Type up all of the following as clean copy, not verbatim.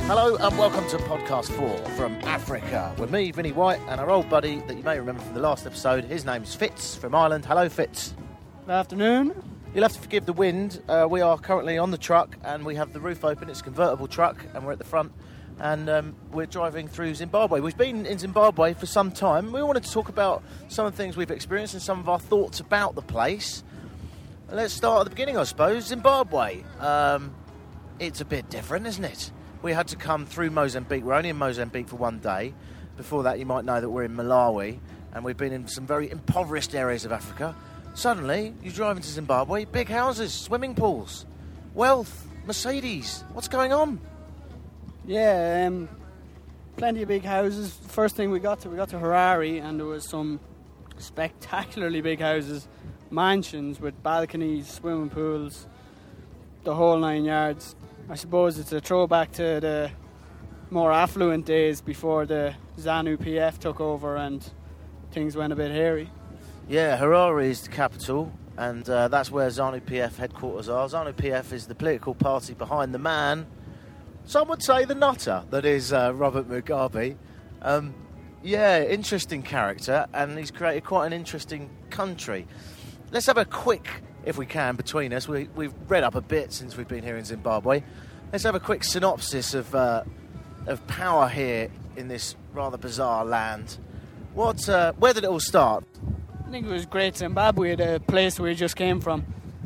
Hello and welcome to Podcast 4 from Africa with me, Vinnie White, and our old buddy that you may remember from the last episode. His name's Fitz from Ireland. Hello, Fitz. Good afternoon. You'll have to forgive the wind. We are currently on the truck and we have the roof open. It's a convertible truck and we're at the front and we're driving through Zimbabwe. We've been in Zimbabwe for some time. We wanted to talk about some of the things we've experienced and some of our thoughts about the place. Let's start at the beginning, I suppose. Zimbabwe. It's a bit different, isn't it? We had to come through Mozambique. We're only in Mozambique for one day. Before that, you might know that we're in Malawi, and we've been in some very impoverished areas of Africa. Suddenly, you drive into Zimbabwe, big houses, swimming pools, wealth, Mercedes. What's going on? Yeah, plenty of big houses. First thing we got to Harare, and there was some spectacularly big houses, mansions with balconies, swimming pools, the whole 9 yards. I suppose it's a throwback to the more affluent days before the ZANU-PF took over and things went a bit hairy. Yeah, Harare is the capital, and that's where ZANU-PF headquarters are. ZANU-PF is the political party behind the man, some would say the nutter, that is Robert Mugabe. Yeah, interesting character, and he's created quite an interesting country. Let's have a quick, if we can, between us. We've read up a bit since we've been here in Zimbabwe. Let's have a quick synopsis of power here in this rather bizarre land. Where did it all start? I think it was Great Zimbabwe, the place we just came from,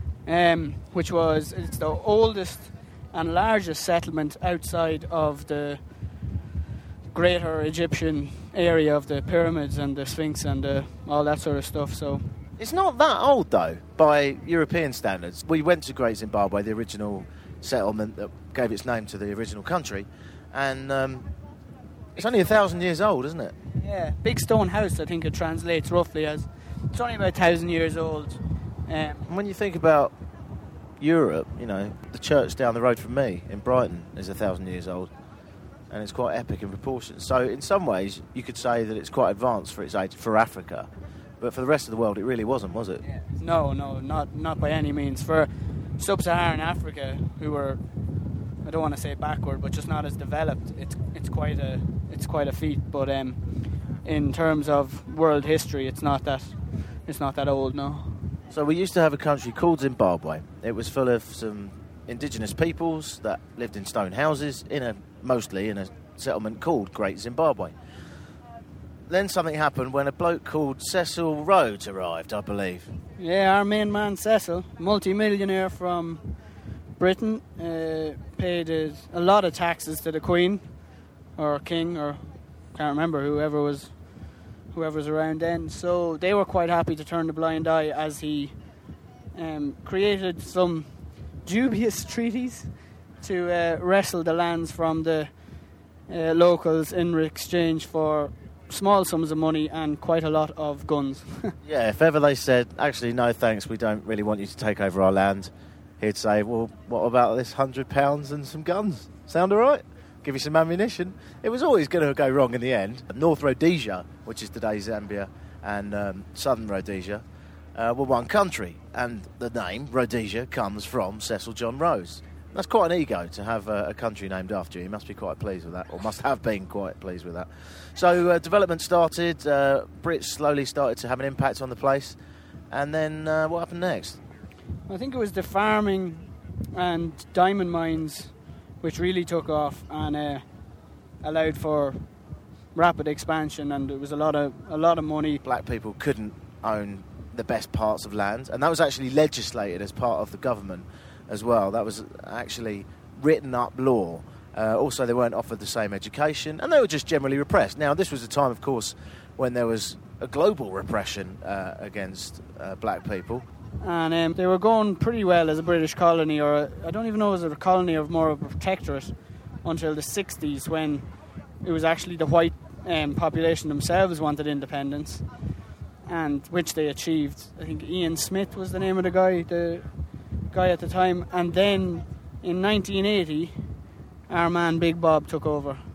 it's the oldest and largest settlement outside of the greater Egyptian area of the pyramids and the Sphinx and all that sort of stuff. So it's not that old, though, by European standards. We went to Great Zimbabwe, the original settlement that gave its name to the original country, and it's only 1,000 years old, isn't it? Yeah, big stone house, I think it translates roughly as. It's only about 1,000 years old. When you think about Europe, you know, the church down the road from me in Brighton is 1,000 years old, and it's quite epic in proportion. So in some ways, you could say that it's quite advanced for its age for Africa. But for the rest of the world, it really wasn't, was it? Yeah. No, not by any means. For sub-Saharan Africa, who were, I don't want to say backward, but just not as developed, it's quite a feat. But in terms of world history, it's not that old, no. So we used to have a country called Zimbabwe. It was full of some indigenous peoples that lived in stone houses, mostly in a settlement called Great Zimbabwe. Then something happened when a bloke called Cecil Rhodes arrived, I believe. Yeah, our main man Cecil, multi-millionaire from Britain, paid a lot of taxes to the Queen, or King, or can't remember, whoever was around then. So they were quite happy to turn the blind eye as he created some dubious treaties to wrestle the lands from the locals in exchange for small sums of money and quite a lot of guns. Yeah, if ever they said, actually, no thanks, we don't really want you to take over our land, he'd say, well, what about this £100 and some guns? Sound all right? Give you some ammunition. It was always going to go wrong in the end. North Rhodesia, which is today's Zambia, and Southern Rhodesia were one country, and the name Rhodesia comes from Cecil John Rhodes. That's quite an ego to have a country named after you. You must be quite pleased with that, or must have been quite pleased with that. So development started, Brits slowly started to have an impact on the place, and then what happened next? I think it was the farming and diamond mines which really took off and allowed for rapid expansion, and there was a lot of money. Black people couldn't own the best parts of land, and that was actually legislated as part of the government as well. That was actually written up law. Also, they weren't offered the same education, and they were just generally repressed. Now, this was a time, of course, when there was a global repression against black people. And they were going pretty well as a British colony, or I don't even know if it was a colony or more of a protectorate, until the 60s, when it was actually the white population themselves wanted independence, and which they achieved. I think Ian Smith was the name of the guy at the time. And then in 1980, our man Big Bob took over.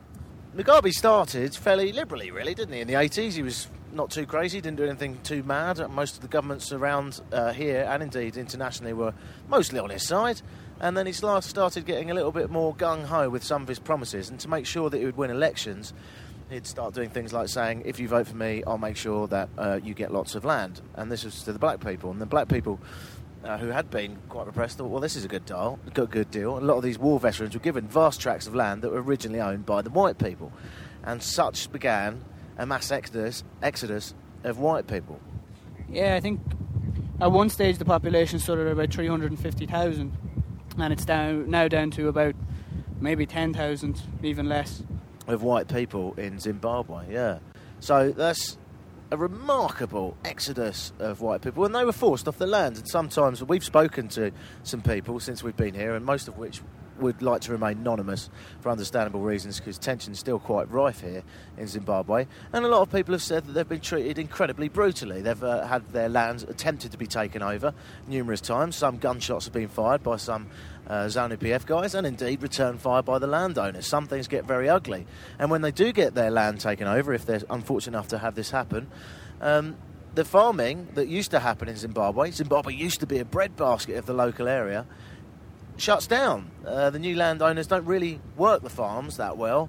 Mugabe started fairly liberally, really, didn't he? In the 80s, he was not too crazy, didn't do anything too mad. Most of the governments around here, and indeed internationally, were mostly on his side. And then he started getting a little bit more gung-ho with some of his promises. And to make sure that he would win elections, he'd start doing things like saying, if you vote for me, I'll make sure that you get lots of land. And this was to the black people. And the black people who had been quite repressed thought, well, this is a good deal. A lot of these war veterans were given vast tracts of land that were originally owned by the white people. And such began a mass exodus of white people. Yeah, I think at one stage the population stood at about 350,000, and it's now down to about maybe 10,000, even less. Of white people in Zimbabwe, yeah. So that's a remarkable exodus of white people, and they were forced off their lands. And sometimes we've spoken to some people since we've been here, and most of which would like to remain anonymous for understandable reasons, because tension's still quite rife here in Zimbabwe. And a lot of people have said that they've been treated incredibly brutally. They've had their lands attempted to be taken over numerous times. Some gunshots have been fired by some ZANU-PF guys, and indeed return fire by the landowners. Some things get very ugly. And when they do get their land taken over, if they're unfortunate enough to have this happen, the farming that used to happen in Zimbabwe used to be a breadbasket of the local area, shuts down. The new landowners don't really work the farms that well.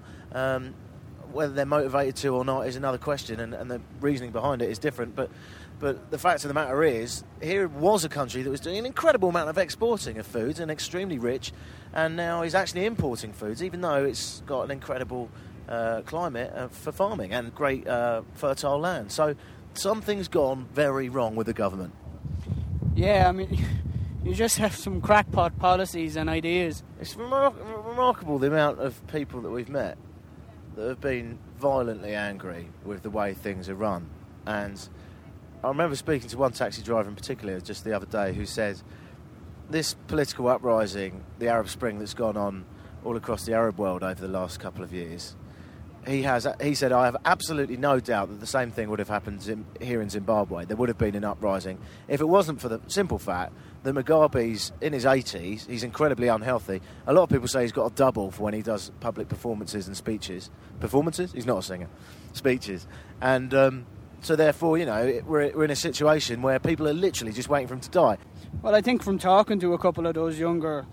Whether they're motivated to or not is another question, and the reasoning behind it is different. But the fact of the matter is, here was a country that was doing an incredible amount of exporting of foods and extremely rich, and now is actually importing foods, even though it's got an incredible climate for farming and great fertile land. So something's gone very wrong with the government. Yeah, I mean, you just have some crackpot policies and ideas. It's remarkable the amount of people that we've met that have been violently angry with the way things are run. And I remember speaking to one taxi driver in particular just the other day who said this political uprising, the Arab Spring that's gone on all across the Arab world over the last couple of years, he said, I have absolutely no doubt that the same thing would have happened here in Zimbabwe. There would have been an uprising if it wasn't for the simple fact that Mugabe's in his 80s, he's incredibly unhealthy. A lot of people say he's got a double for when he does public performances and speeches. Performances? He's not a singer. Speeches. And so therefore, you know, we're in a situation where people are literally just waiting for him to die. Well, I think from talking to a couple of those younger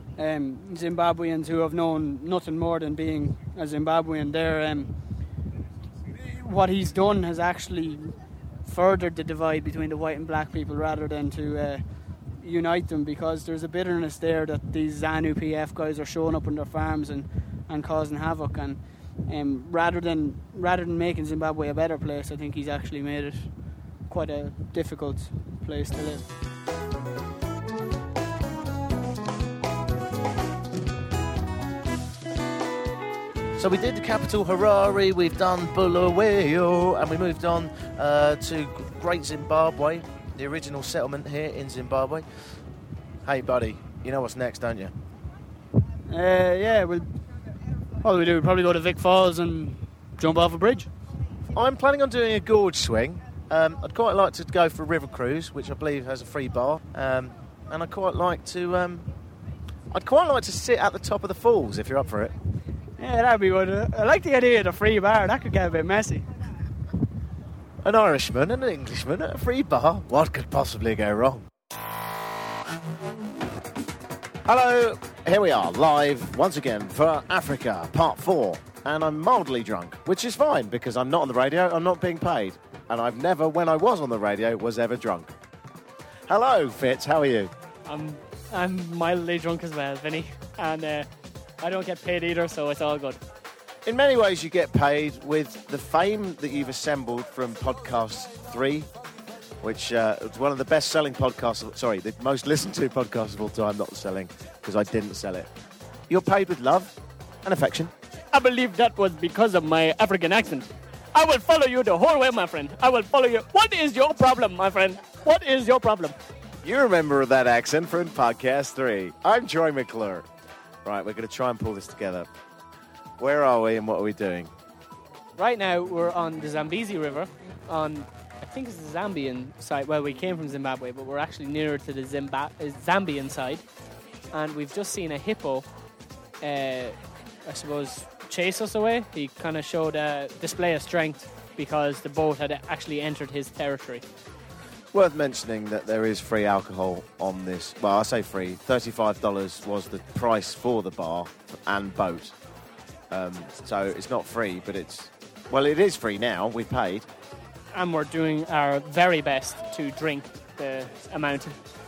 Zimbabweans who have known nothing more than being a Zimbabwean, what he's done has actually furthered the divide between the white and black people rather than to unite them, because there's a bitterness there that these ZANU-PF guys are showing up on their farms and causing havoc, and rather than making Zimbabwe a better place, I think he's actually made it quite a difficult place to live. So we did the capital Harare, we've done Bulawayo, and we moved on to Great Zimbabwe, the original settlement here in Zimbabwe. Hey, buddy, you know what's next, don't you? Yeah, what do we do? We'll probably go to Vic Falls and jump off a bridge. I'm planning on doing a gorge swing. I'd quite like to go for a river cruise, which I believe has a free bar, and I'd quite like to sit at the top of the falls if you're up for it. Yeah, that'd be good. I like the idea of the free bar. That could get a bit messy. An Irishman and an Englishman at a free bar. What could possibly go wrong? Hello, here we are, live once again for Africa, Part 4. And I'm mildly drunk, which is fine, because I'm not on the radio, I'm not being paid. And I've never, when I was on the radio, was ever drunk. Hello, Fitz, how are you? I'm mildly drunk as well, Vinny. And I don't get paid either, so it's all good. In many ways, you get paid with the fame that you've assembled from Podcast 3, which was one of the best-selling podcasts, the most listened-to podcasts of all time, not selling, because I didn't sell it. You're paid with love and affection. I believe that was because of my African accent. I will follow you the whole way, my friend. I will follow you. What is your problem, my friend? What is your problem? You remember that accent from Podcast 3. I'm Troy McClure. Right, we're going to try and pull this together. Where are we and what are we doing? Right now, we're on the Zambezi River, on, I think it's the Zambian side. Well, we came from Zimbabwe, but we're actually nearer to the Zambian side. And we've just seen a hippo, I suppose, chase us away. He kind of showed a display of strength because the boat had actually entered his territory. Worth mentioning that there is free alcohol on this. Well, I say free. $35 was the price for the bar and boat. So it's not free, but it is free now. We paid. And we're doing our very best to drink the amount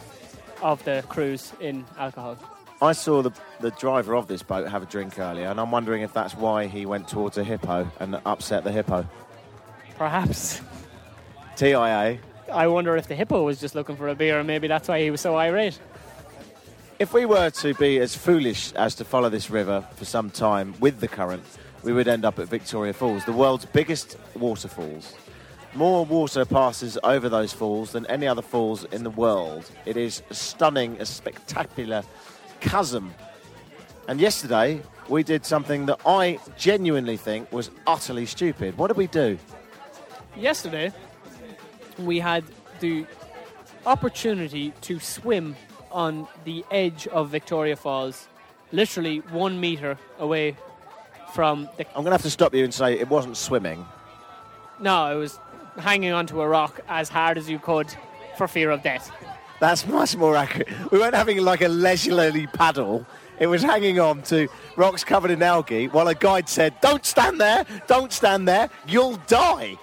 of the cruise in alcohol. I saw the driver of this boat have a drink earlier, and I'm wondering if that's why he went towards a hippo and upset the hippo. Perhaps. TIA. I wonder if the hippo was just looking for a beer, and maybe that's why he was so irate. If we were to be as foolish as to follow this river for some time with the current, we would end up at Victoria Falls, the world's biggest waterfalls. More water passes over those falls than any other falls in the world. It is a stunning, a spectacular chasm. And yesterday, we did something that I genuinely think was utterly stupid. What did we do? Yesterday, we had the opportunity to swim on the edge of Victoria Falls, literally 1 metre away from the... I'm going to have to stop you and say it wasn't swimming. No, it was hanging onto a rock as hard as you could for fear of death. That's much more accurate. We weren't having like a leisurely paddle. It was hanging on to rocks covered in algae while a guide said, don't stand there, you'll die.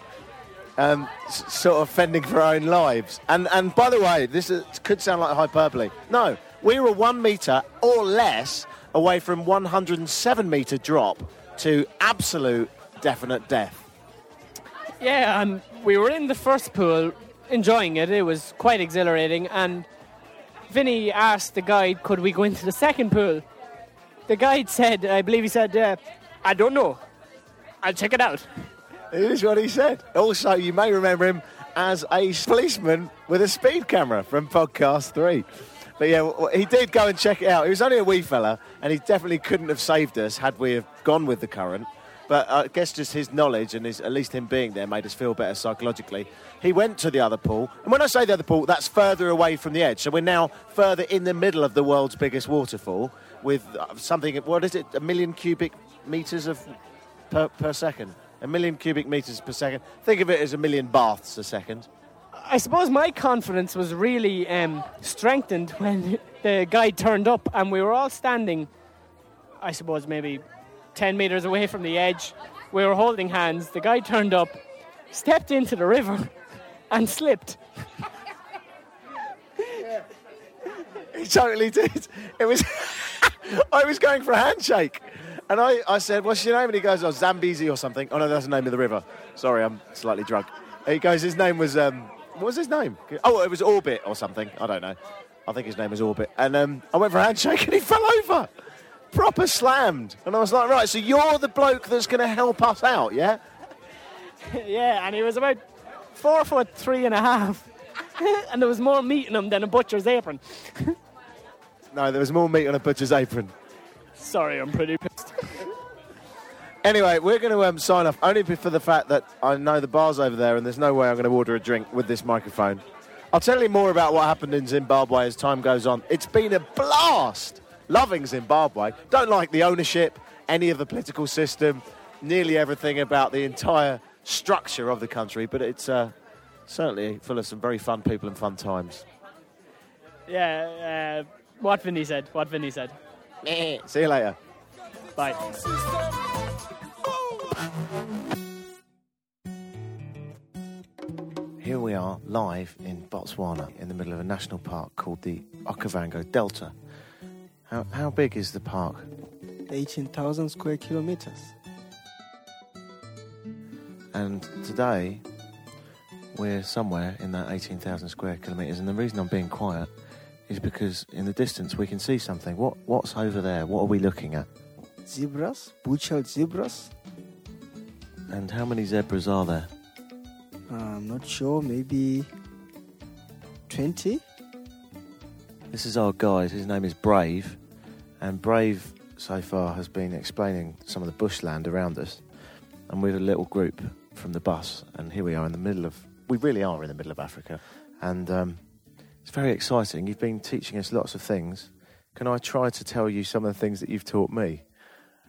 Sort of fending for our own lives. And by the way, could sound like hyperbole. No, we were 1 metre or less away from 107 metre drop to absolute definite death. Yeah, and we were in the first pool enjoying it. It was quite exhilarating, and Vinny asked the guide, could we go into the second pool? The guide said, I believe he said, I don't know. I'll check it out. It is what he said. Also, you may remember him as a policeman with a speed camera from Podcast 3. But yeah, he did go and check it out. He was only a wee fella, and he definitely couldn't have saved us had we have gone with the current. But I guess just his knowledge and at least him being there made us feel better psychologically. He went to the other pool. And when I say the other pool, that's further away from the edge. So we're now further in the middle of the world's biggest waterfall with something, what is it, 1 million cubic metres per second? 1 million cubic metres per second. Think of it as 1 million baths a second. I suppose my confidence was really strengthened when the guide turned up and we were all standing, I suppose, maybe 10 metres away from the edge. We were holding hands. The guy turned up, stepped into the river and slipped. Yeah. He totally did. It was I was going for a handshake and I said, what's your name? And he goes, Zambezi or something. Oh no, that's the name of the river. Sorry, I'm slightly drunk. He goes, his name was what was his name? Oh, it was Orbit or something. I don't know. I think his name was Orbit. And I went for a handshake and he fell over. Proper slammed. And I was like, right, so you're the bloke that's going to help us out, yeah? Yeah, and he was about 4'3.5". And there was more meat in him than a butcher's apron. No, there was more meat on a butcher's apron. Sorry, I'm pretty pissed. Anyway, we're going to sign off only for the fact that I know the bar's over there and there's no way I'm going to order a drink with this microphone. I'll tell you more about what happened in Zimbabwe as time goes on. It's been a blast. Loving Zimbabwe. Don't like the ownership, any of the political system, nearly everything about the entire structure of the country, but it's certainly full of some very fun people and fun times. Yeah, what Vinny said. See you later. Bye. Here we are, live in Botswana, in the middle of a national park called the Okavango Delta. How big is the park? 18,000 square kilometers. And today, we're somewhere in that 18,000 square kilometres. And the reason I'm being quiet is because in the distance we can see something. What's over there? What are we looking at? Zebras, butchered zebras. And how many zebras are there? I'm not sure, maybe 20. This is our guide. His name is Brave. And Brave, so far, has been explaining some of the bushland around us. And we're a little group from the bus. And here we are we really are in the middle of Africa. And it's very exciting. You've been teaching us lots of things. Can I try to tell you some of the things that you've taught me?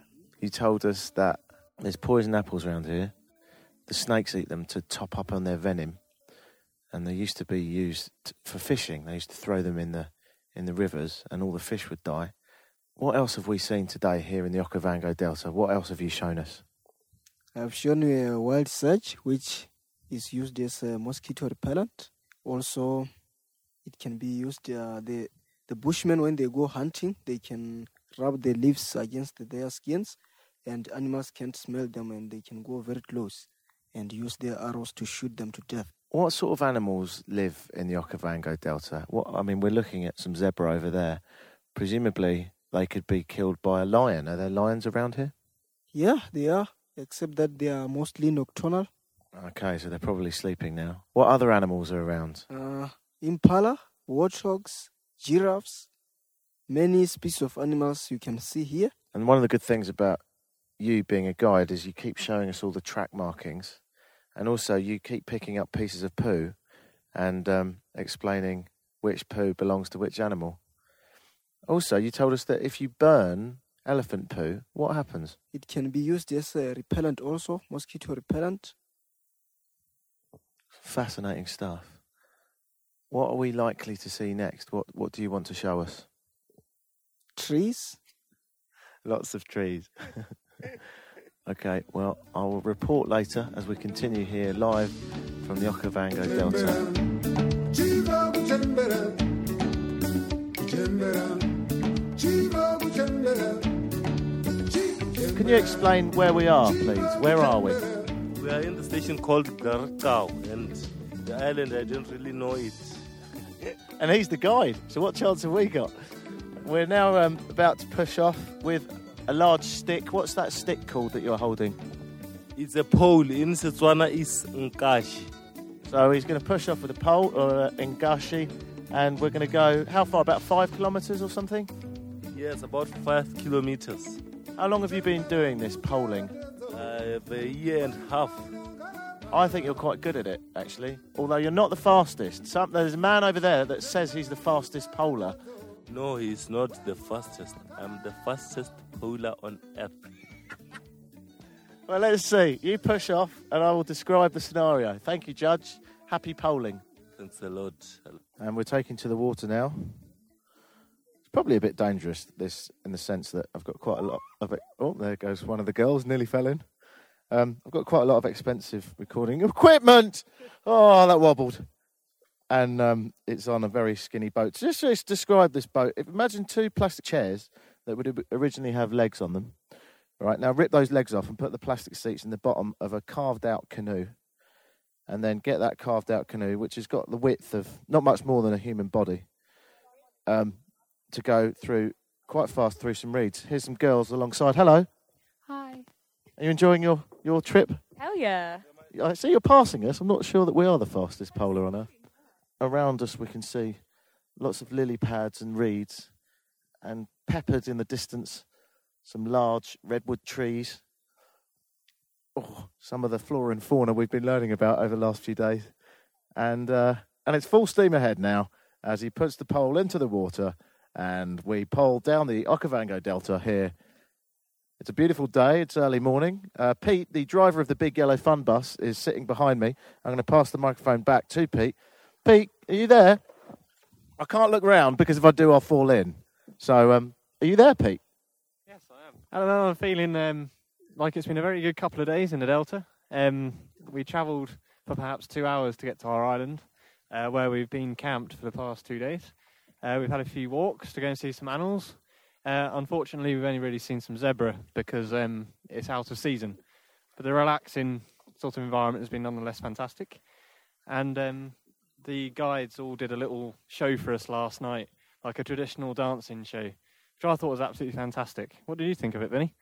you told us that there's poison apples around here. The snakes eat them to top up on their venom, and they used to be used for fishing. They used to throw them in the rivers, and all the fish would die. What else have we seen today here in the Okavango Delta? What else have you shown us? I've shown you a wild sedge, which is used as a mosquito repellent. Also, it can be used, the bushmen, when they go hunting, they can rub the leaves against their skins, and animals can't smell them, and they can go very close and use their arrows to shoot them to death. What sort of animals live in the Okavango Delta? We're looking at some zebra over there. Presumably, they could be killed by a lion. Are there lions around here? Yeah, they are, except that they are mostly nocturnal. Okay, so they're probably sleeping now. What other animals are around? Impala, warthogs, giraffes, many species of animals you can see here. And one of the good things about you being a guide is you keep showing us all the track markings, and also you keep picking up pieces of poo and explaining which poo belongs to which animal. Also, you told us that if you burn elephant poo, what happens? It can be used as a repellent also, mosquito repellent. Fascinating stuff. What are we likely to see next? What do you want to show us? Trees. Lots of trees. Okay, well, I will report later as we continue here live from the Okavango Delta. Can you explain where we are, please? Where are we? We are in the station called Garkau, and the island, I don't really know it. And he's the guide, so what chance have we got? We're now about to push off with a large stick. What's that stick called that you're holding? It's a pole. In Setswana, is Nkashi. So he's going to push off with a pole or an Ngashi, and we're going to go, how far, about 5 kilometres or something? Yes, about 5 kilometers. How long have you been doing this poling? A year and a half. I think you're quite good at it, actually. Although you're not the fastest. There's a man over there that says he's the fastest poler. No, he's not the fastest. I'm the fastest poler on earth. Well, let's see. You push off, and I will describe the scenario. Thank you, Judge. Happy poling. Thanks a lot. And we're taking to the water now. It's probably a bit dangerous, this, in the sense that I've got quite a lot of it. Oh, there goes one of the girls, nearly fell in. I've got quite a lot of expensive recording equipment. Oh, that wobbled. And it's on a very skinny boat. So just describe this boat. Imagine 2 plastic chairs that would originally have legs on them. All right, now rip those legs off and put the plastic seats in the bottom of a carved-out canoe. And then get that carved-out canoe, which has got the width of not much more than a human body, to go through quite fast through some reeds. Here's some girls alongside. Hello. Hi. Are you enjoying your trip? Hell yeah. I see you're passing us. I'm not sure that we are the fastest polar on Earth. Around us we can see lots of lily pads and reeds, and peppered in the distance some large redwood trees. Oh, some of the flora and fauna we've been learning about over the last few days. And it's full steam ahead now as he puts the pole into the water, and we pole down the Okavango Delta here. It's a beautiful day. It's early morning. Pete, the driver of the big yellow fun bus, is sitting behind me. I'm going to pass the microphone back to Pete. Pete, are you there? I can't look round because if I do, I'll fall in. So, are you there, Pete? Yes, I am. I don't know, I'm feeling like it's been a very good couple of days in the Delta. We travelled for perhaps 2 hours to get to our island, where we've been camped for the past 2 days. We've had a few walks to go and see some animals. Unfortunately, we've only really seen some zebra because it's out of season. But the relaxing sort of environment has been nonetheless fantastic. And the guides all did a little show for us last night, like a traditional dancing show, which I thought was absolutely fantastic. What did you think of it, Vinny?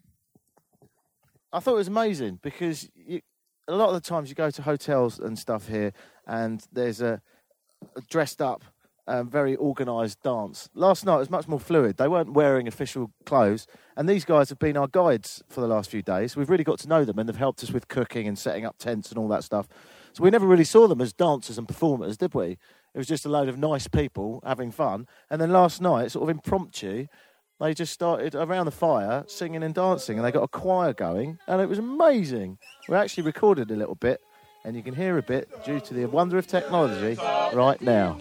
I thought it was amazing because a lot of the times you go to hotels and stuff here and there's a dressed up, very organised dance. Last night it was much more fluid. They weren't wearing official clothes, and these guys have been our guides for the last few days. We've really got to know them, and they've helped us with cooking and setting up tents and all that stuff. So we never really saw them as dancers and performers, did we? It was just a load of nice people having fun. And then last night, sort of impromptu, they just started around the fire singing and dancing, and they got a choir going, and it was amazing. We actually recorded a little bit, and you can hear a bit due to the wonder of technology right now.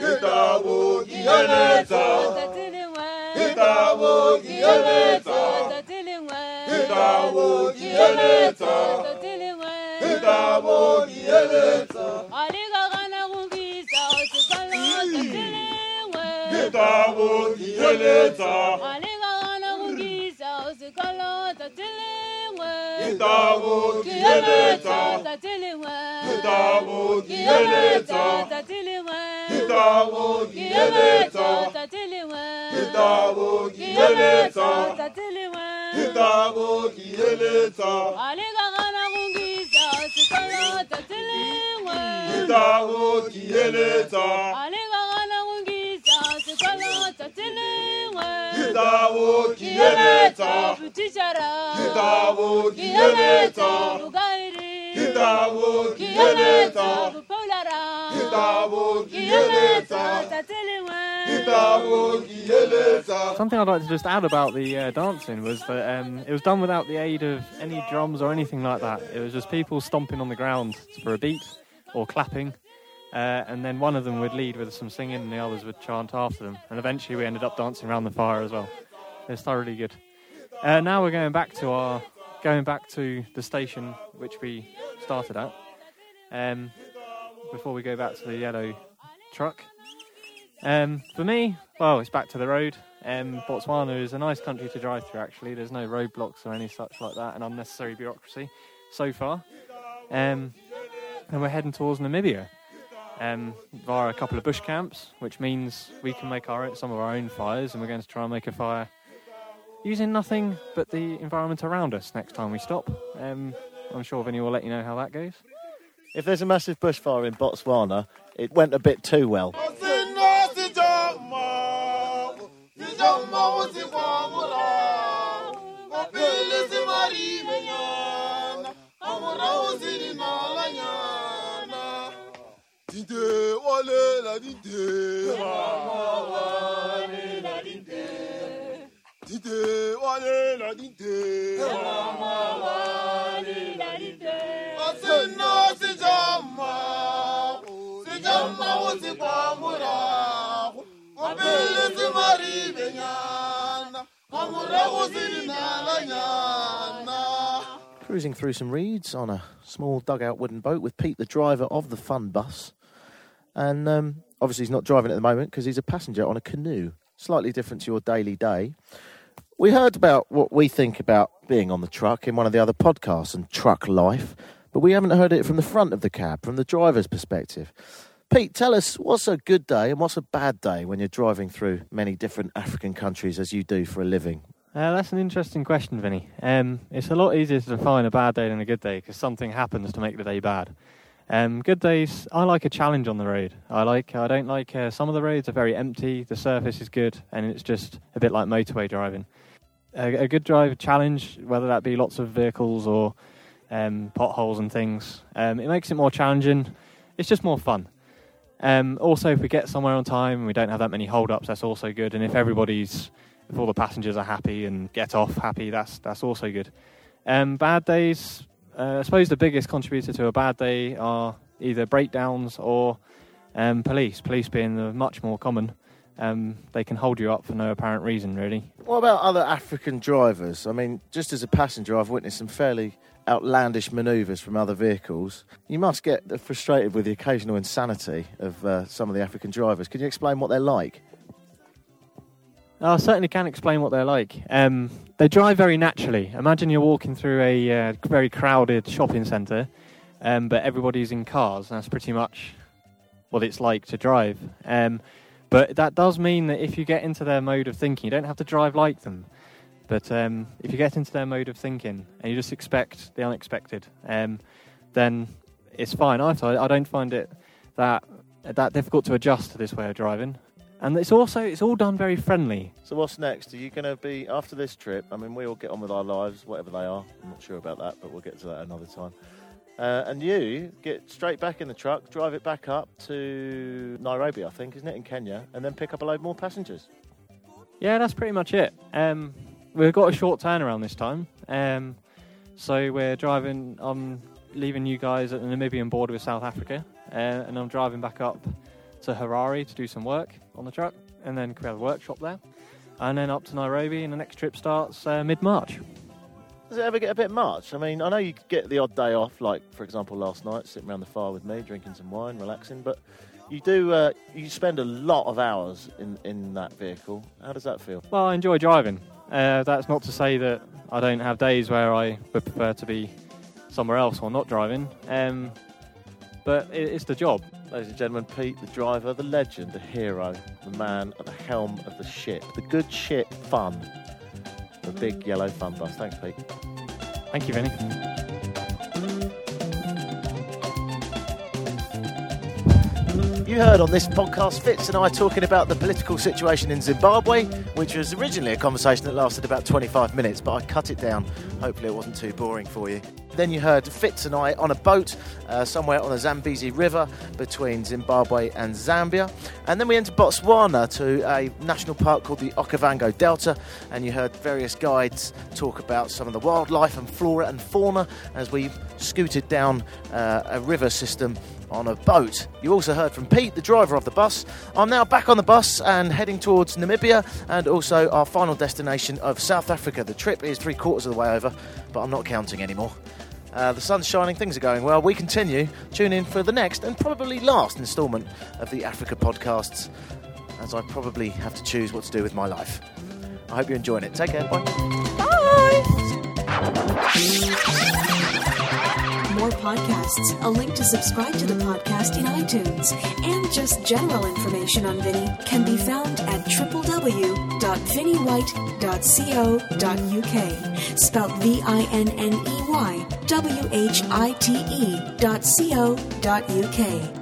Something I'd like to just add about the dancing was that it was done without the aid of any drums or anything like that. It was just people stomping on the ground for a beat or clapping, and then one of them would lead with some singing and the others would chant after them, and eventually we ended up dancing around the fire as well. It was thoroughly good. Now we're going back to the station which we started at, before we go back to the yellow truck. For me, well, it's back to the road. Botswana is a nice country to drive through, actually. There's no roadblocks or any such like that, and unnecessary bureaucracy so far. And we're heading towards Namibia via a couple of bush camps, which means we can make some of our own fires, and we're going to try and make a fire using nothing but the environment around us next time we stop. I'm sure Vinny will let you know how that goes. If there's a massive bushfire in Botswana, it went a bit too well. Cruising through some reeds on a small dugout wooden boat with Pete, the driver of the fun bus. And obviously he's not driving at the moment because he's a passenger on a canoe. Slightly different to your daily day. We heard about what we think about being on the truck in one of the other podcasts and truck life, but we haven't heard it from the front of the cab, from the driver's perspective. Pete, tell us, what's a good day and what's a bad day when you're driving through many different African countries as you do for a living? That's an interesting question, Vinny. It's a lot easier to define a bad day than a good day because something happens to make the day bad. Good days, I like a challenge on the road. I don't like some of the roads are very empty, the surface is good, and it's just a bit like motorway driving. A good drive challenge, whether that be lots of vehicles or potholes and things, it makes it more challenging. It's just more fun. Also, if we get somewhere on time and we don't have that many hold-ups, that's also good. And if all the passengers are happy and get off happy, that's also good. Bad days, I suppose the biggest contributor to a bad day are either breakdowns or police being the much more common. They can hold you up for no apparent reason, really. What about other African drivers? I mean, just as a passenger, I've witnessed some fairly outlandish manoeuvres from other vehicles. You must get frustrated with the occasional insanity of some of the African drivers. Can you explain what they're like? I certainly can explain what they're like. They drive very naturally. Imagine you're walking through a very crowded shopping centre, but everybody's in cars. That's pretty much what it's like to drive. But that does mean that if you get into their mode of thinking, you don't have to drive like them. But if you get into their mode of thinking and you just expect the unexpected, then it's fine. I don't find it that difficult to adjust to this way of driving. And it's all done very friendly. So what's next? Are you going to be, after this trip, I mean, we all get on with our lives, whatever they are. I'm not sure about that, but we'll get to that another time. And you get straight back in the truck, drive it back up to Nairobi, I think, isn't it, in Kenya, and then pick up a load more passengers. Yeah, that's pretty much it. We've got a short turnaround this time. So we're driving, I'm leaving you guys at the Namibian border with South Africa, and I'm driving back up to Harare to do some work on the truck, and then we have a workshop there, and then up to Nairobi, and the next trip starts mid-March. Does it ever get a bit much? I mean, I know you get the odd day off, like, for example, last night, sitting around the fire with me, drinking some wine, relaxing, but you spend a lot of hours in that vehicle. How does that feel? Well, I enjoy driving. That's not to say that I don't have days where I would prefer to be somewhere else or not driving, but it's the job. Ladies and gentlemen, Pete, the driver, the legend, the hero, the man at the helm of the ship, the good ship fun, the big yellow fun bus. Thanks, Pete. Thank you, Vinny. You heard on this podcast Fitz and I talking about the political situation in Zimbabwe, which was originally a conversation that lasted about 25 minutes, but I cut it down. Hopefully it wasn't too boring for you. Then you heard Fitz and I on a boat somewhere on the Zambezi River between Zimbabwe and Zambia. And then we entered Botswana to a national park called the Okavango Delta, and you heard various guides talk about some of the wildlife and flora and fauna as we scooted down a river system on a boat. You also heard from Pete, the driver of the bus. I'm now back on the bus and heading towards Namibia and also our final destination of South Africa. The trip is 3/4 of the way over, but I'm not counting anymore. The sun's shining, things are going well. We continue. Tune in for the next and probably last instalment of the Africa podcasts, as I probably have to choose what to do with my life. I hope you're enjoying it. Take care. Bye. More podcasts, a link to subscribe to the podcast in iTunes, and just general information on Vinny can be found at www.vinnywhite.co.uk, spelled VINNEYWHITE.co.uk.